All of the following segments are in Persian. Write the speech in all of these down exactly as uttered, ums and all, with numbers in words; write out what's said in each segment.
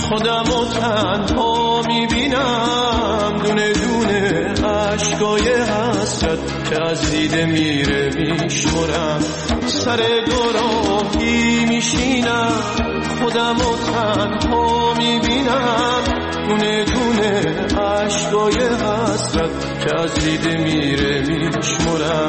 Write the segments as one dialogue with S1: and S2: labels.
S1: خودم و تنها میبینم، دونه دونه عشقای حسرت که از دیده میره میشمرم. سر دوراهی میشینم، خودم و تنها میبینم، دونه دونه عشقای حسرت که از دیده میره میشمرم.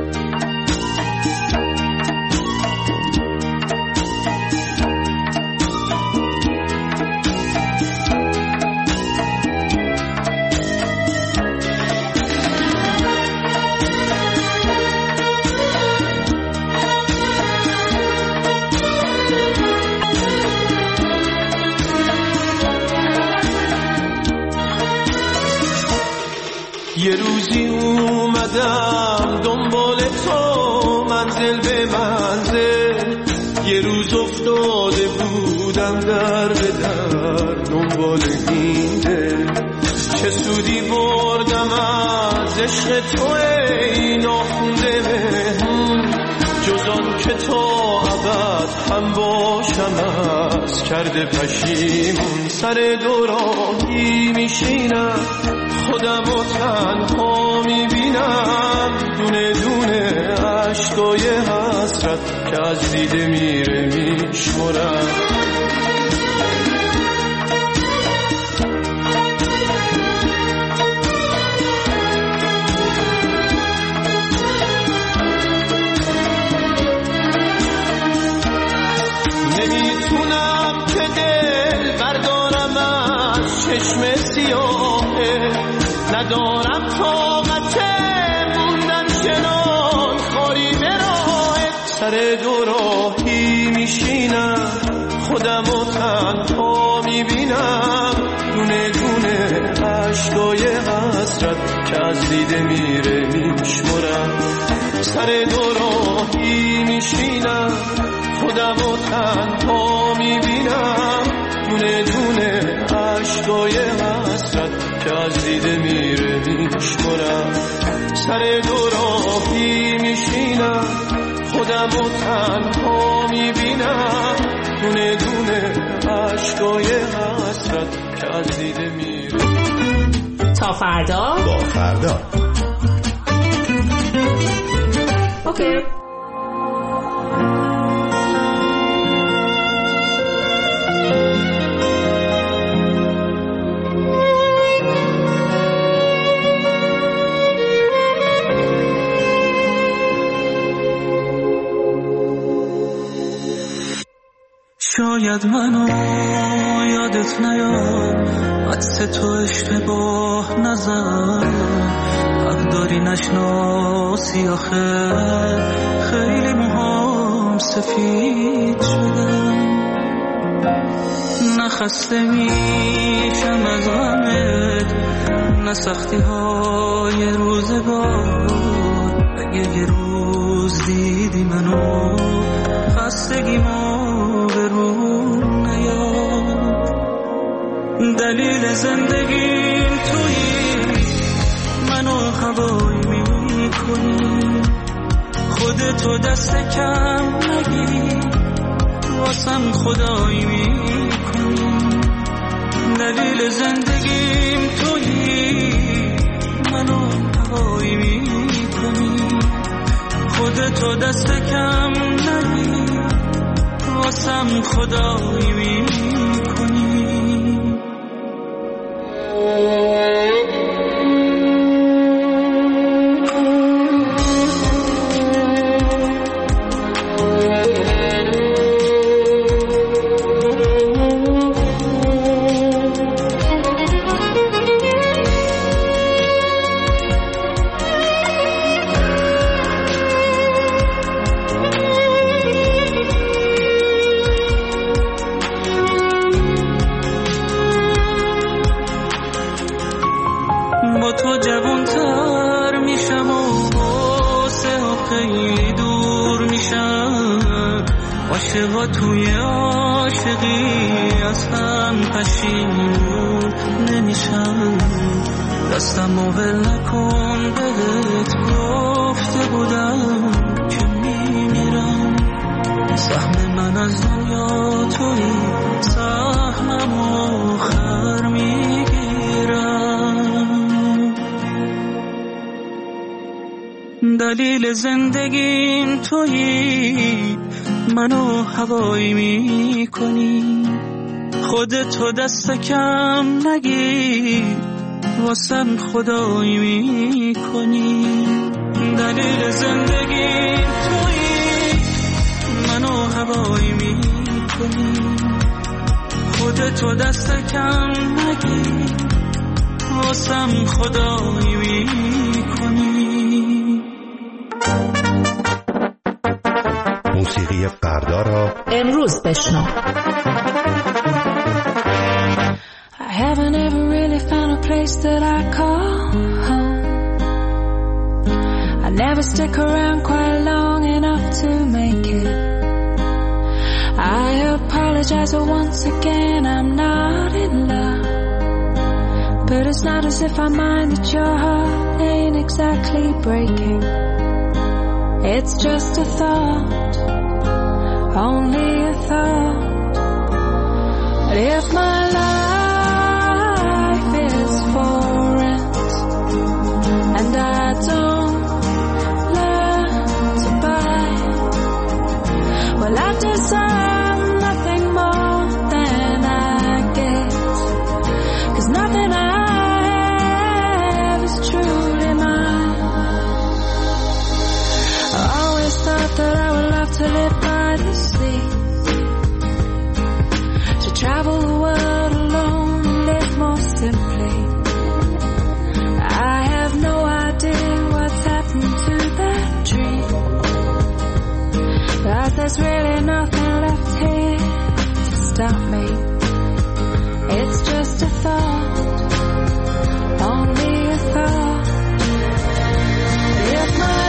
S1: یه روزی اومدم دنبال تو منزل به منزل، یه روز افتاده بودم در به در دنبال این دل. چه سودی بردم از عشق تو ای ناخونده مهمون، جز آن که تا ابد هم باشم از کرده پشیمون. سر دوراهی میشینم، خودم و تنها میبینم، دونه دونه عشقای حسرت که از دیده میره میشمرم. نمیتونم که دل بردارم از چشم سیاهه، ندارم طاقت موندن چنان خاری به راهت. سر دوراهی میشینم، خودم و تنها میبینم، دونه دونه عشقای حسرت که از دیده میره میشمرم. سر دوراهی میشینم، خودم و تنها میبینم، دونه دونه عشقای حسرت که از دیده میره میشمرم. سر دوراهی میشینم، خودم و تنها میبینم، دونه دونه عشقای حسرت که از دیده میره.
S2: تا فردا
S3: با فردا.
S2: اوکی.
S4: شاید منو یادت نیاد، عکس تو اشتباه نزن، حق داری نشناسی آخه خیلی موهام سفید شدن. نخسته میشم از غمت، نه سختی های روزگار. اگه یه روز دیدی منو خستگیمو به روم نیاد. دلیل زندگیم تویی، منو هوایی میکنی، خودتو دست کم نگیری، واسم خدایی میکنی. دلیل زندگیم تویی، منو هوایی میکنی، خودتو دست کم نگیری، واسم خدایی میکنی. با تو جوانتر میشم و واسه ها خیلی دور میشم. عاشقا توی عاشقی از هم پشیمون نمیشم. دستم ول نکن، بهت گفته بودم که میمیرم. سهم من از دنیا توی، سهمم دلیل زندگیم تویی، منو هوایی میکنی، خودتو دست کم نگیر، واسم خدایی میکنی. دلیل زندگیم تویی، منو هوایی میکنی، خودتو دست کم نگیر، واسم خدایی میکنی.
S3: موسیقی فردا را
S2: امروز بشنو.
S5: I haven't ever really found a place that I call home. I never stick around quite long enough to make it. I apologize, but once again I'm not in love. But it's not as if I mind that your heart ain't exactly breaking. It's just a thought, only a thought. But if my life is for rent and I don't learn to buy, well I deserve nothing more than I get, 'cause nothing I have is truly mine. I always thought that I would love to live by the sea, to travel the world alone and live more simply. I have no idea what's happened to that dream, but there's really nothing left here to stop me. It's just a thought, only a thought. If my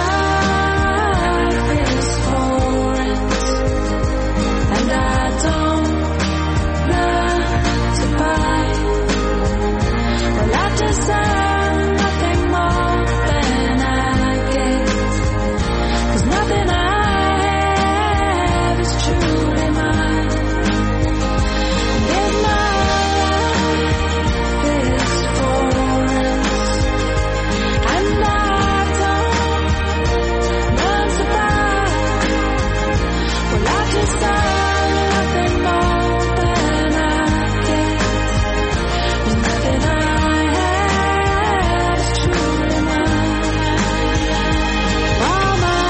S5: life is for rent and I don't learn to buy, well I deserve nothing more than I get, 'cause nothing I have is truly mine. If my life is for rent and I don't learn to buy, well I deserve nothing more than I get, 'cause nothing I have is truly mine. All my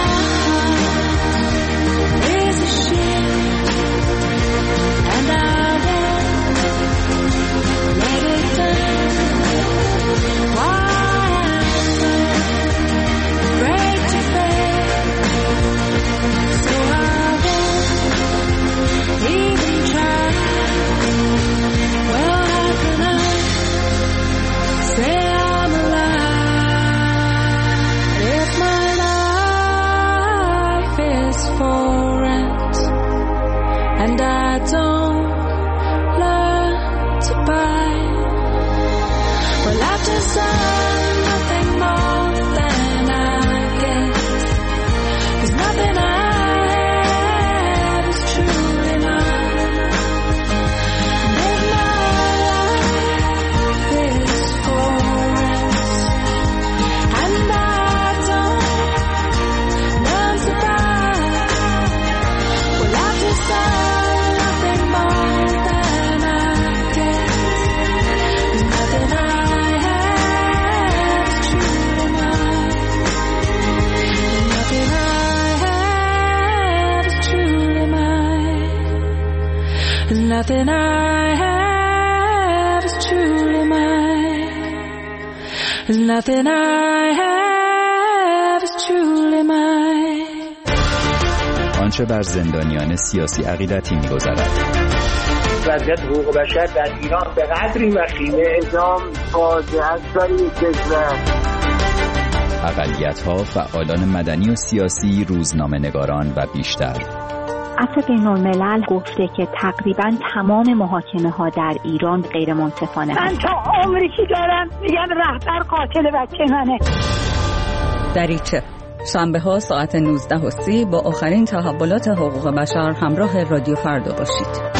S5: heart is a ship and I won't let it down. Why I'm afraid to fail, so I won't even try. Well, how can I say I'm alive if my life is for rent and I don't learn to buy? Well, I deserve nothing more than I get, 'cause nothing I have is truly mine. And if my life is for rent and I don't learn to buy, well I deserve nothing more than I get, 'cause nothing I have is truly mine. Nothing I have is truly mine. Nothing I have is truly mine. Nothing I have is truly mine.
S6: آنچه بر زندانیان سیاسی عقیدتی می‌گذرد.
S7: وضعیت حقوق بشر در ایران به قدری وخیمه، اعدام فاجعه است برای کشور.
S6: اقلیت‌ها، فعالان مدنی و سیاسی، روزنامه‌نگاران و بیشتر.
S8: عفو بین‌الملل گفته که تقریباً تمام محاکمه‌ها در ایران غیر منصفانه
S9: من تا عمری که دارم میگم رهبر قاتل بچه منه.
S10: دریچه شنبه ها ساعت نوزده و سی با آخرین تحولات حقوق بشر همراه رادیو فردا باشید.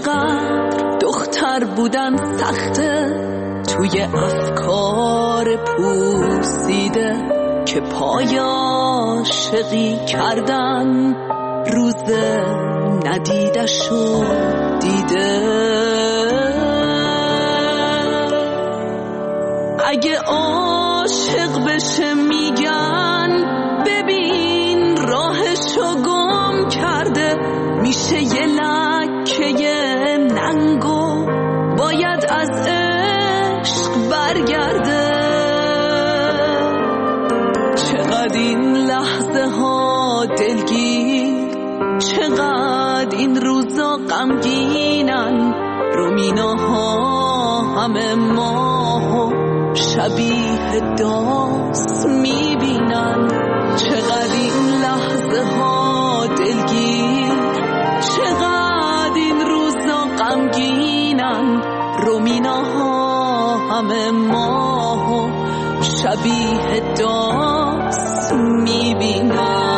S5: چقدر دختر بودن سخته توی افکار پوسیده که پای عاشقی کردن روز ندیدشو دیده. اگه عاشق بشه میگن ببین راهشو گم کرده، میشه یه لکه ننگو باید از عشق برگرده. چقدر این لحظه ها دلگیر، چقدر این روزا غمگینن، رومیناها همه ماهو شبیه داس میبینن. چقدر این لحظه ها دلگیر، چقدر این روزا غمگینن، رومیناها همه ماهو شبیه داس میبینن.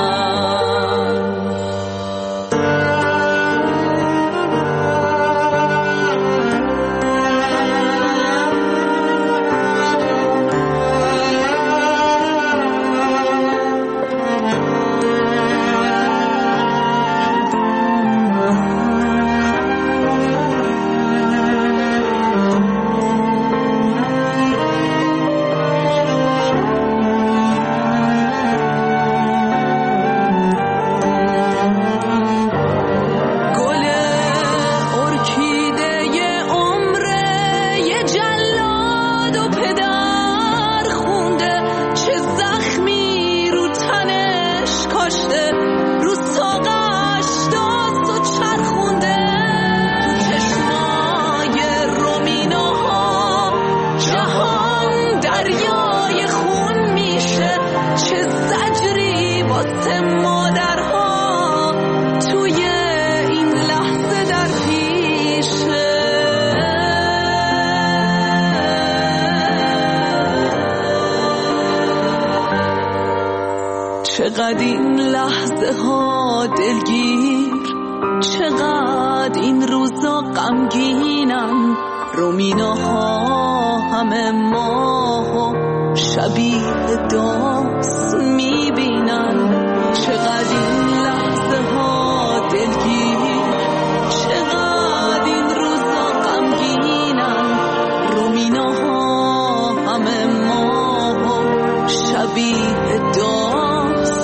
S5: چقدر این لحظه ها دلگیر، چقدر این روزا غمگینن، رومیناها همه ماهو شبیه داس میبینن. چقدر این لحظه ها دلگیر، چقدر این روزا غمگینن، رومیناها همه ماهو شبیه داس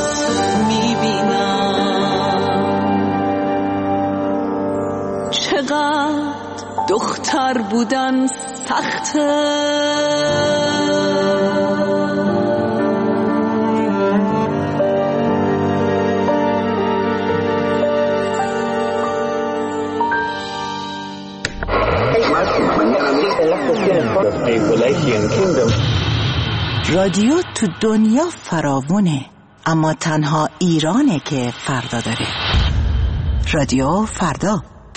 S5: چقدر دختر بودن سخته.
S3: رادیو تو دنیا فراوونه، اما تنها ایرانه که فردا داره. رادیو فردا.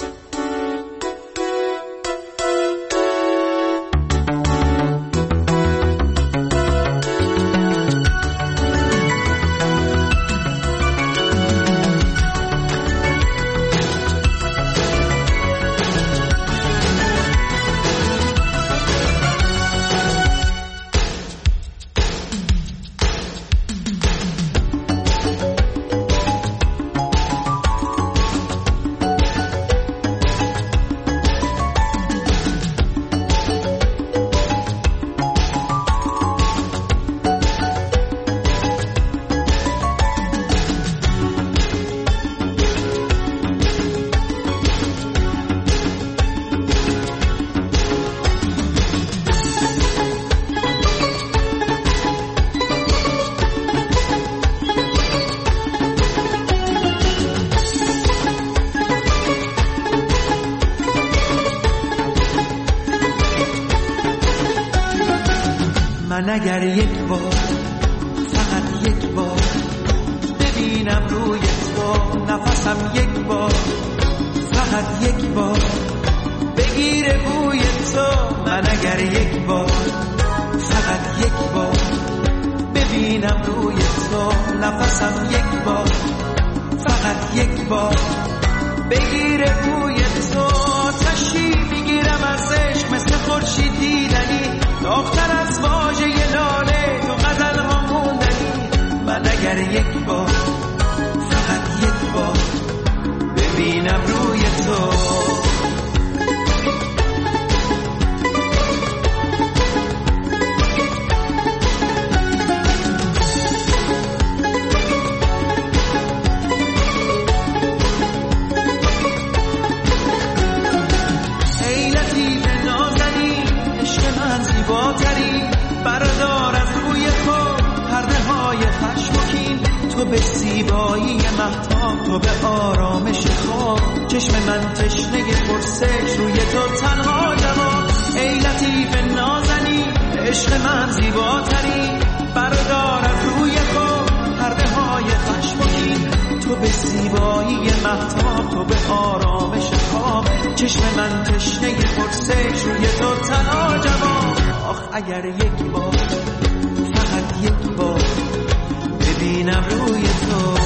S1: من اگر یک بار، فقط یک بار ببینم روی تو نفسم، یک بار فقط یک بار بگیره بوی تو. من اگر یک بار، فقط یک بار ببینم روی تو نفسم، یک بار فقط یک بار بگیره بوی تو. به زیبایی مهتاب، تو به آرامش خواب. چشم من تشنه پرسش، روی تو تنها جواب. ای لطیف نازنین، عشق من زیباتری، بردار از روی تو پرده های خشم و کین. تو به زیبایی مهتاب، تو به آرامش خواب. چشم من تشنه پرسش، روی تو تنها جواب. آخ اگر یک بار، فقط یک بار ببینم روی تو.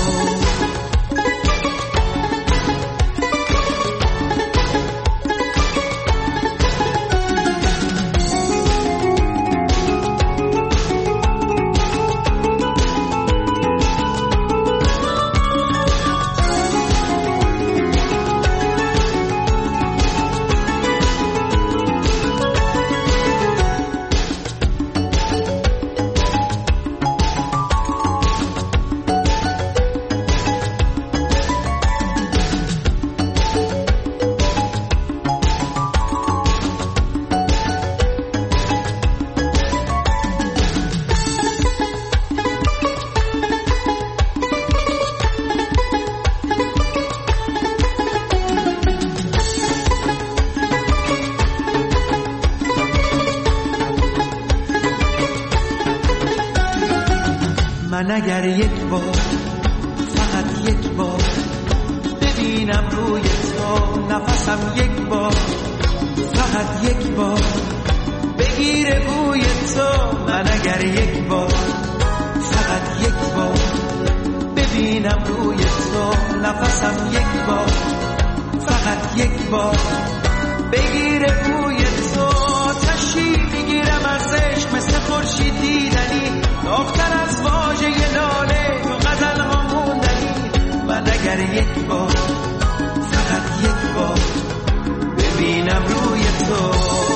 S1: من اگر یک بار، فقط یک بار ببینم روی تو نفسم، یک بار فقط یک بار بگیره بوی تو. من اگر یک بار، فقط یک بار ببینم روی تو نفسم، یک بار فقط یک بار بگیره بوی تو. آتشی میگیرم از عشق مثل خورشید دیدنی، داغ‌تر از واژه لاله تو غزل ها موندنی. من اگر یک بار، فقط یک بار ببینم روی تو.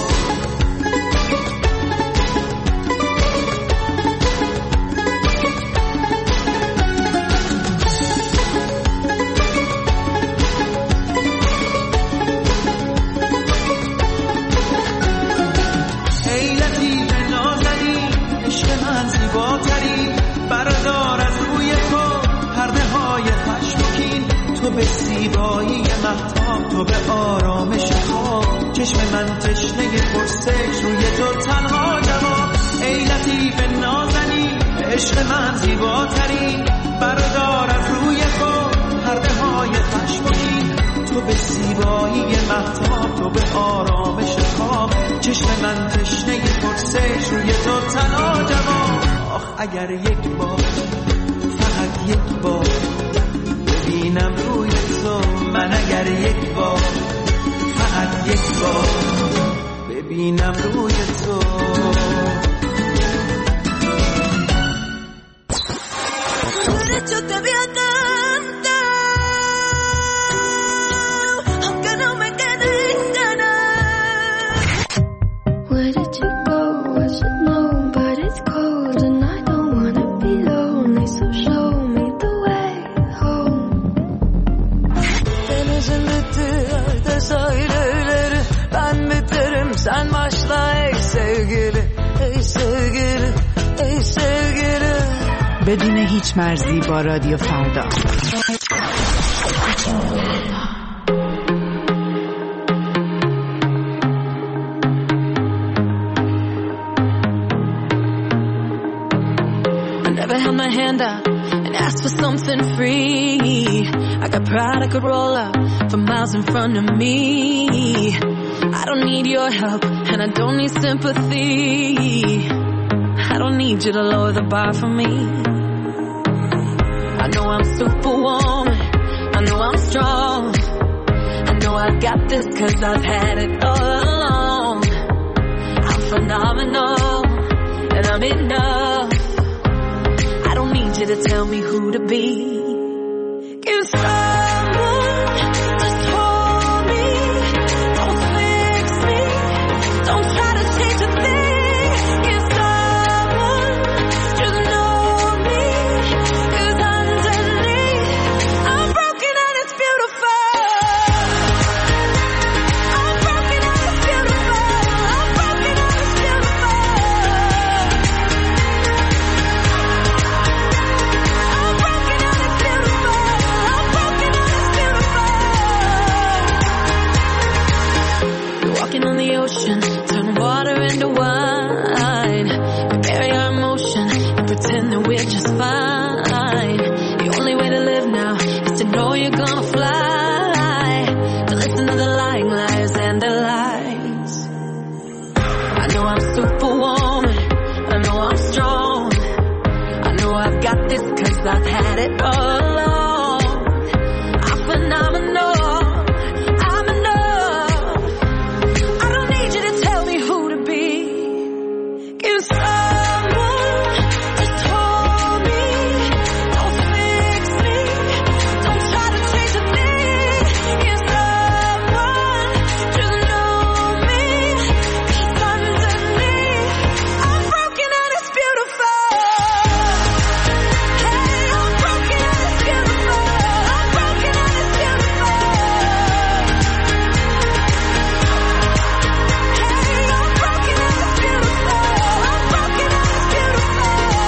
S1: تو به زیبایی مهتاب، تو به آرامش خواب. چشم من تشنه پرسش، روی تو تنها جواب. ای لطیف نازنین، عشق من زیباترین، بردار از روی تو پرده های خشم و کین. تو به زیبایی مهتاب، تو به آرامش خواب. چشم من تشنه پرسش، روی تو تنها جواب. آخ اگر یک بار، فقط یک بار ببینم روی تو. من اگر یک بار، فقط یک بار ببینم روی تو.
S11: Sen başla ey sevgili, ey sevgili, ey sevgili.
S3: بدون هیچ مرزی با رادیو فردا.
S11: I never held my hand out and asked for something free. I got pride I could roll up for miles in front of me. I don't need your help and I don't need sympathy. I don't need you to lower the bar for me. I know I'm superwoman, I know I'm strong, I know I got this cause I've had it all along. I'm phenomenal and I'm enough. I don't need you to tell me who to be. Give someone just hold me. Don't fix me, don't try to change a thing. Give someone just know me, cause underneath I'm broken and it's beautiful. I'm broken and it's beautiful. I'm broken and it's beautiful. I'm broken pretend that we're just fine. The only way to live now is to know you're gonna fly. To listen to the lying liars and their lies. I know I'm superwoman, I know I'm strong, I know I've got this cause I've had it all along. I'm phenomenal, I'm enough. I don't need you to tell me who to be. Give someone just hold me. Don't fix me, don't try to change a thing. Give someone just know me. Cause underneath I'm broken and it's beautiful. Hey, I'm broken and it's beautiful. I'm broken and it's beautiful. Hey, I'm broken and it's beautiful. I'm broken and it's beautiful.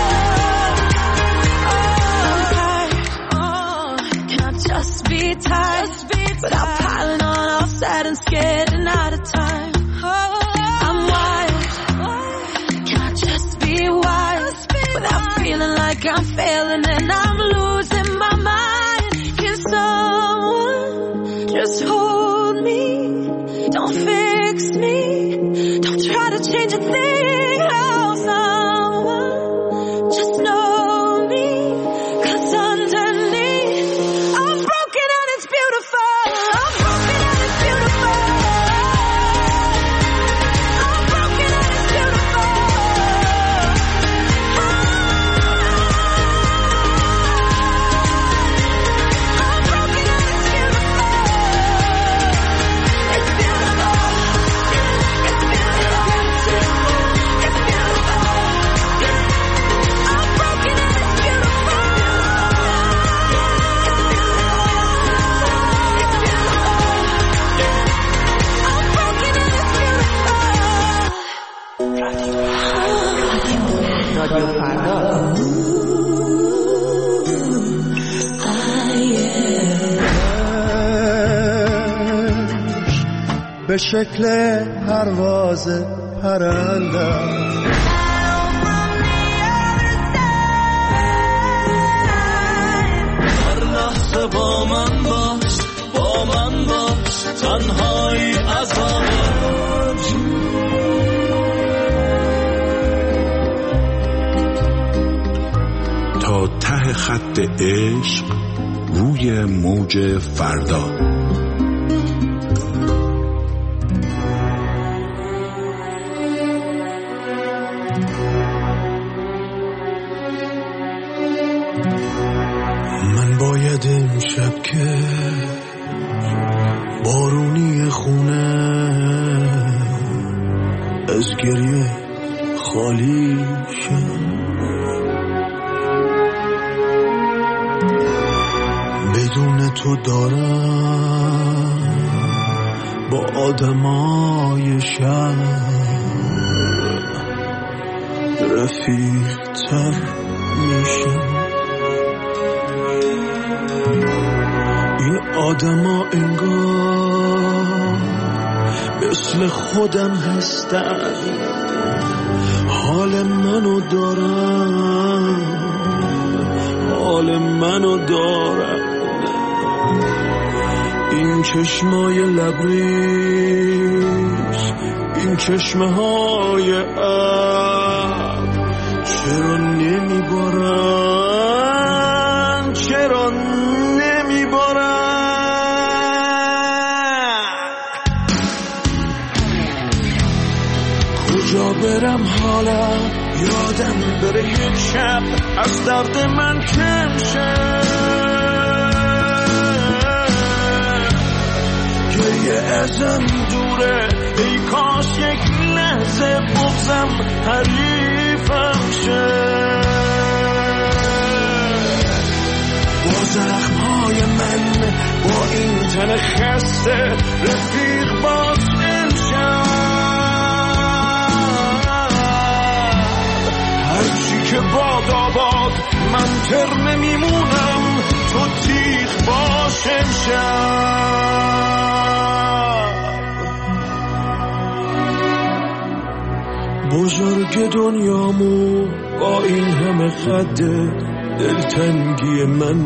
S11: I'm tired. Oh, can I just be tired? Without piling on, all sad and scared and out of time. I'm wild. Can I just be wild? Without feeling like I'm failing and I'm losing my mind. Can someone just hold me? Don't fix me, don't try to change a thing. Oh, someone just know me. Cause underneath I'm broken and it's beautiful. I'm broken and it's beautiful. I'm broken and it's beautiful. I'm broken and it's beautiful. It's beautiful. It's beautiful. It's beautiful. I'm broken and it's beautiful. It's beautiful. I'm broken and it's beautiful.
S2: رادیو فردا.
S1: به شکل پرواز پرنده
S4: هر لحظه با من باش، با من باش، تنهایی عذابه.
S12: تا ته خط عشق روی موج فردا.
S1: من باید امشب که بارونی خونه از گریه خالی شد. بدون تو دارم با آدمای شهر رفیق تر میشم. این آدما انگار مثل خودم هستن، حال منو دارن، حال منو دارن. این چشمای لبریز، این چشمه های ابر چرا نمیبارن، چرا نمیبارن. کجا برم حالا یادم بره یک شب از درد من کم شه. گریه ازم دوره، ای کاش یک لحظه بغزم حریفم شه. با زخمهای من، با این تن خسته رفیق باز امشب. هرچی که باد آباد من ترمه میمونم، تو تیغ باش امشب. بزرگ دنیامو
S13: با این همه خط دلتنگی من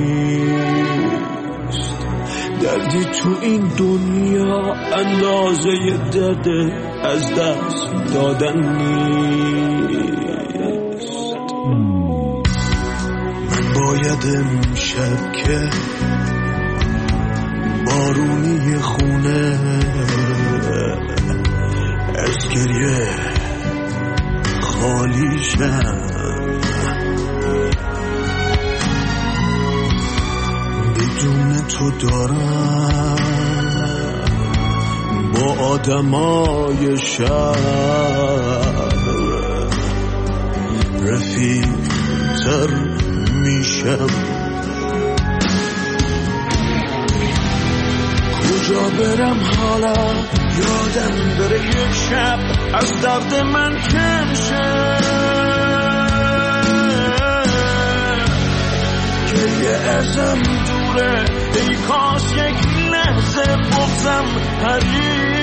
S13: نیست. دردی تو این دنیا اندازه درد از دست دادن نیست. من باید امشب که بارونی خونه از گریه خالی شم، بدون تو دارم با آدمای شهر رفیق تر میشم. کجا برم حالا یادم بره یک شب از درد من کم شه، که یه ازم دوره ای کاش یک لحظه بغزم پرید